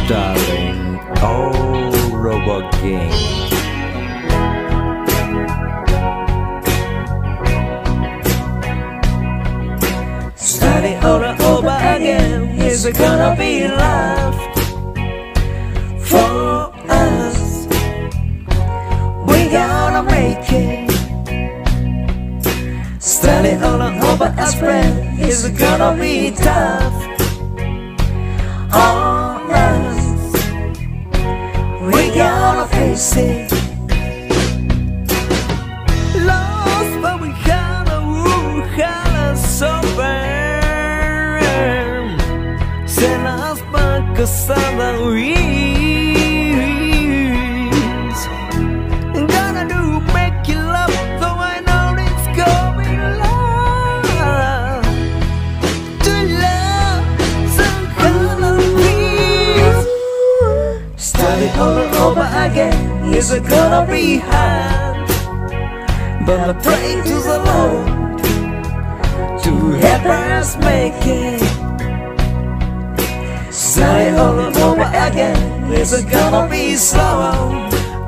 Starring old robot game. Study over and over again. Is it gonna be love for us? We gonna make it. Study over and over as friends. Is it gonna be tough on us? We gonna face it. Lost, but we gotta sober. Send us back a southern breeze. Gonna do make you love, though I know it's going love. To love some kind of peace. Study over and over again. Is it gonna be hard? But I pray to the Lord to help us make it. Study over and over again. Is it gonna be slow?